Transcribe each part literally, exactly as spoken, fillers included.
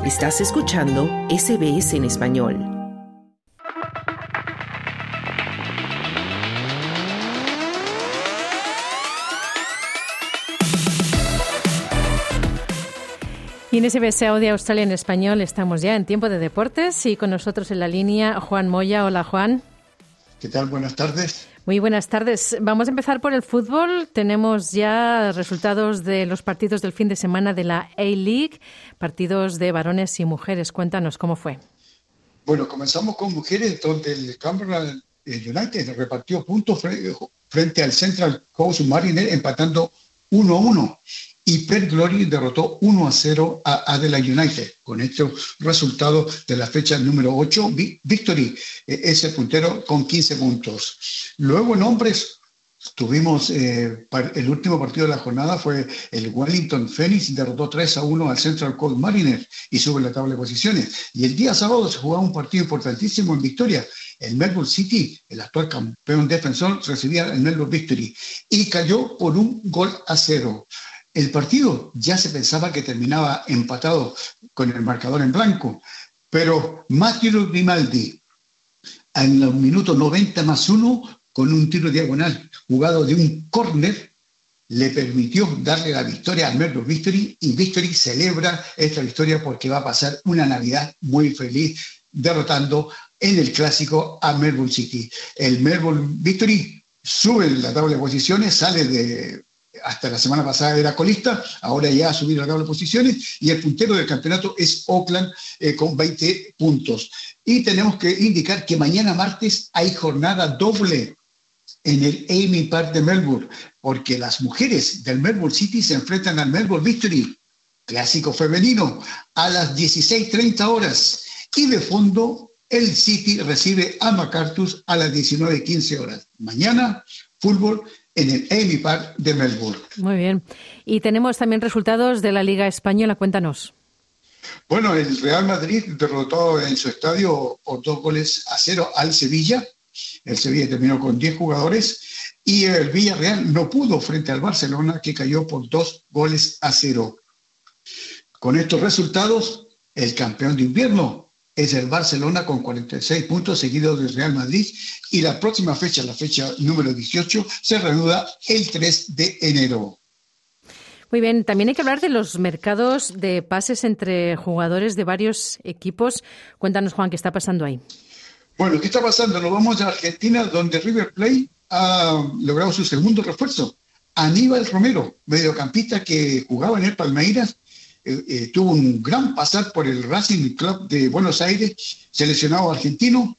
Estás escuchando S B S en español. Y en S B S Audio Australia en español estamos ya en tiempo de deportes y con nosotros en la línea Juan Moya. Hola, Juan. ¿Qué tal? Buenas tardes. Muy buenas tardes. Vamos a empezar por el fútbol. Tenemos ya resultados de los partidos del fin de semana de la A-League, partidos de varones y mujeres. Cuéntanos cómo fue. Bueno, comenzamos con mujeres, donde el Canberra United repartió puntos frente al Central Coast Mariners, empatando uno a uno. Y Perth Glory derrotó uno a cero a Adelaide United. Con estos resultados de la fecha número ocho, Victory eh, es el puntero con quince puntos. Luego en hombres tuvimos eh, el último partido de la jornada fue el Wellington Phoenix, derrotó tres a uno al Central Coast Mariners y sube la tabla de posiciones. Y el día sábado se jugaba un partido importantísimo en Victoria. El Melbourne City, el actual campeón defensor, recibía el Melbourne Victory y cayó por un gol a cero. El partido ya se pensaba que terminaba empatado con el marcador en blanco, pero Matthew Grimaldi, en los minutos noventa más uno, con un tiro diagonal jugado de un córner, le permitió darle la victoria al Melbourne Victory, y Victory celebra esta victoria porque va a pasar una Navidad muy feliz derrotando en el clásico a Melbourne City. El Melbourne Victory sube en la tabla de posiciones, sale de... Hasta la semana pasada era colista, ahora ya ha subido la tabla de posiciones y el puntero del campeonato es Auckland eh, con veinte puntos. Y tenemos que indicar que mañana martes hay jornada doble en el Amy Park de Melbourne, porque las mujeres del Melbourne City se enfrentan al Melbourne Victory, clásico femenino, a las dieciséis treinta horas. Y de fondo, el City recibe a MacArthur a las diecinueve quince horas. Mañana, fútbol en el Amy Park de Melbourne. Muy bien. Y tenemos también resultados de la Liga Española. Cuéntanos. Bueno, el Real Madrid derrotó en su estadio por dos goles a cero al Sevilla. El Sevilla terminó con diez jugadores y el Villarreal no pudo frente al Barcelona, que cayó por dos goles a cero. Con estos resultados, el campeón de invierno es el Barcelona con cuarenta y seis puntos, seguido del Real Madrid, y la próxima fecha, la fecha número dieciocho, se reanuda el tres de enero. Muy bien, también hay que hablar de los mercados de pases entre jugadores de varios equipos. Cuéntanos, Juan, ¿qué está pasando ahí? Bueno, ¿qué está pasando? Nos vamos a Argentina, donde River Plate ha logrado su segundo refuerzo. Aníbal Romero, mediocampista que jugaba en el Palmeiras, Eh, eh, tuvo un gran pasar por el Racing Club de Buenos Aires, seleccionado argentino.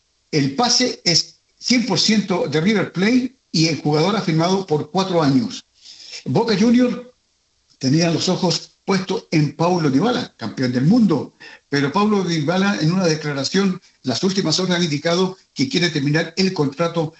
El pase es cien por ciento de River Plate y el jugador ha firmado por cuatro años. Boca Juniors tenía los ojos puestos en Paulo Dybala, campeón del mundo, pero Paulo Dybala en una declaración las últimas horas ha indicado que quiere terminar el contrato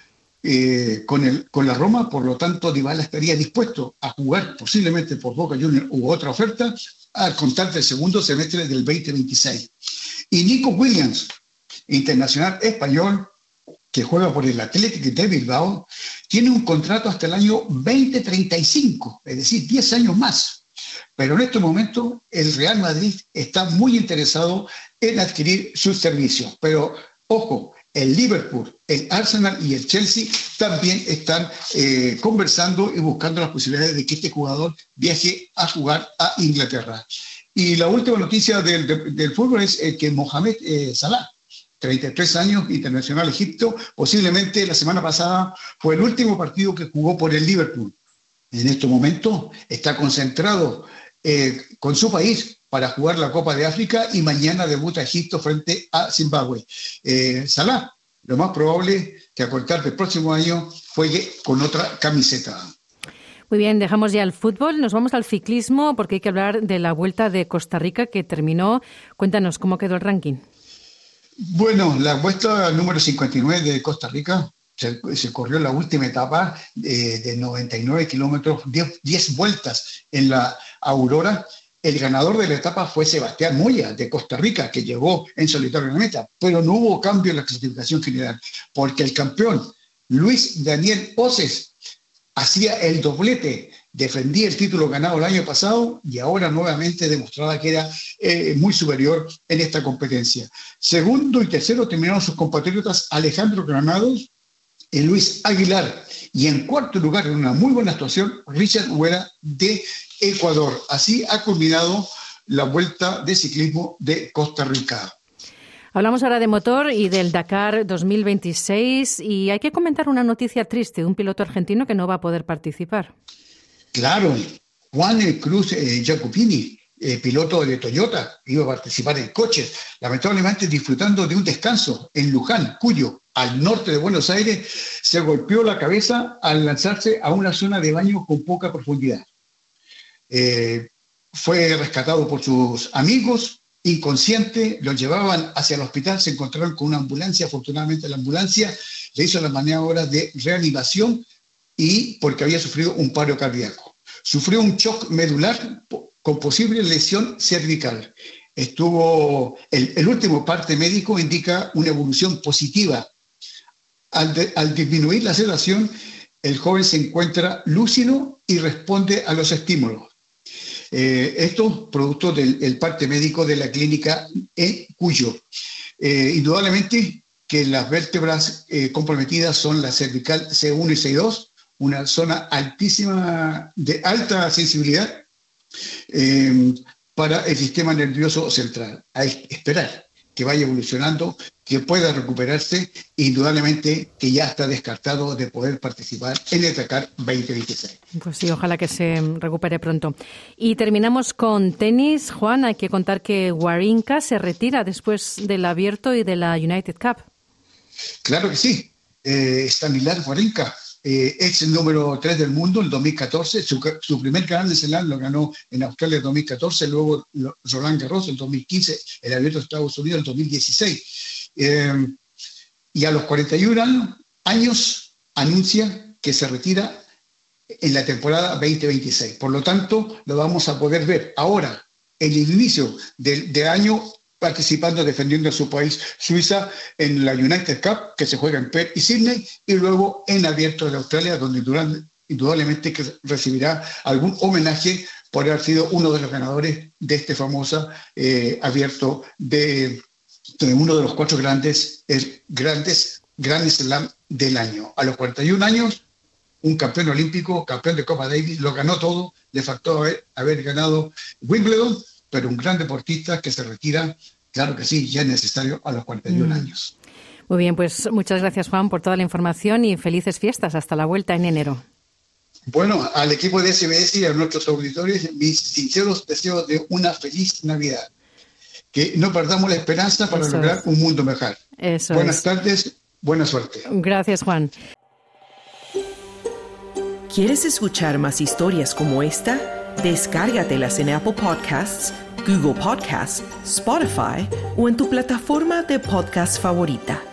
Eh, con, el, con la Roma, por lo tanto Dybala estaría dispuesto a jugar posiblemente por Boca Juniors u otra oferta al contar del segundo semestre del veinte veintiséis. Y Nico Williams, internacional español que juega por el Athletic de Bilbao, tiene un contrato hasta el año veinte treinta y cinco, es decir, diez años más. Pero en este momento el Real Madrid está muy interesado en adquirir sus servicios. Pero, ojo, el Liverpool, el Arsenal y el Chelsea también están eh, conversando y buscando las posibilidades de que este jugador viaje a jugar a Inglaterra. Y la última noticia del, del, del fútbol es eh, que Mohamed eh, Salah, treinta y tres años, internacional Egipto, posiblemente la semana pasada fue el último partido que jugó por el Liverpool. En este momento está concentrado eh, con su país para jugar la Copa de África y mañana debuta Egipto frente a Zimbabue. Eh, Salah, lo más probable que a contar del próximo año juegue con otra camiseta. Muy bien, dejamos ya el fútbol, nos vamos al ciclismo porque hay que hablar de la Vuelta de Costa Rica que terminó. Cuéntanos cómo quedó el ranking. Bueno, la Vuelta número cincuenta y nueve de Costa Rica se, se corrió la última etapa eh, de noventa y nueve kilómetros, diez vueltas en la Aurora. El ganador de la etapa fue Sebastián Moya, de Costa Rica, que llegó en solitario a la meta, pero no hubo cambio en la clasificación general, porque el campeón Luis Daniel Oces hacía el doblete defendía el título ganado el año pasado y ahora nuevamente demostraba que era eh, muy superior en esta competencia. Segundo y tercero terminaron sus compatriotas Alejandro Granados y Luis Aguilar. Y en cuarto lugar, en una muy buena actuación, Richard Huera de Ecuador. Así ha culminado la Vuelta de Ciclismo de Costa Rica. Hablamos ahora de motor y del Dakar dos mil veintiséis y hay que comentar una noticia triste, un piloto argentino que no va a poder participar. Claro, Juan Cruz eh, Jacopini, eh, piloto de Toyota, iba a participar en coches, lamentablemente disfrutando de un descanso en Luján, Cuyo, al norte de Buenos Aires, se golpeó la cabeza al lanzarse a una zona de baño con poca profundidad. Eh, fue rescatado por sus amigos, inconsciente, lo llevaban hacia el hospital, se encontraron con una ambulancia, afortunadamente la ambulancia le hizo las maniobras de reanimación y porque había sufrido un paro cardíaco. Sufrió un shock medular con posible lesión cervical. Estuvo, el, el último parte médico indica una evolución positiva. Al, de, al disminuir la sedación, el joven se encuentra lúcido y responde a los estímulos. Eh, esto producto del el parte médico de la clínica en Cuyo. Eh, indudablemente que las vértebras eh, comprometidas son la cervical C uno y C dos, una zona altísima, de alta sensibilidad eh, para el sistema nervioso central. Hay que esperar que vaya evolucionando, que pueda recuperarse, indudablemente que ya está descartado de poder participar en el Dakar veinte veintiséis. Pues sí, ojalá que se recupere pronto. Y terminamos con tenis. Juan, hay que contar que Wawrinka se retira después del Abierto y de la United Cup. Claro que sí. Eh, Stanislav Wawrinka, eh, ex número tres del mundo en dos mil catorce, su, su primer Grand Slam lo ganó en Australia en dos mil catorce, luego Roland Garros en dos mil quince, el Abierto de Estados Unidos en dos mil dieciséis. Eh, y a los cuarenta y un años, años anuncia que se retira en la temporada veinte veintiséis. Por lo tanto, lo vamos a poder ver ahora, en el inicio del de año, participando, defendiendo a su país, Suiza, en la United Cup, que se juega en Perth y Sydney, y luego en Abierto de Australia, donde durante, indudablemente que recibirá algún homenaje por haber sido uno de los ganadores de este famoso eh, Abierto de, de uno de los cuatro grandes, el, grandes Grand Slam del año. A los cuarenta y un años, un campeón olímpico, campeón de Copa Davis, lo ganó todo, le faltó haber, haber ganado Wimbledon, pero un gran deportista que se retira, claro que sí, ya es necesario a los cuarenta y un mm. años. Muy bien, pues muchas gracias, Juan, por toda la información y felices fiestas. Hasta la vuelta en enero. Bueno, al equipo de S B S y a nuestros auditores, mis sinceros deseos de una feliz Navidad. Que no perdamos la esperanza para Eso lograr es. un mundo mejor. Eso Buenas es. tardes, buena suerte. Gracias, Juan. ¿Quieres escuchar más historias como esta? Descárgatelas en Apple Podcasts, Google Podcasts, Spotify o en tu plataforma de podcast favorita.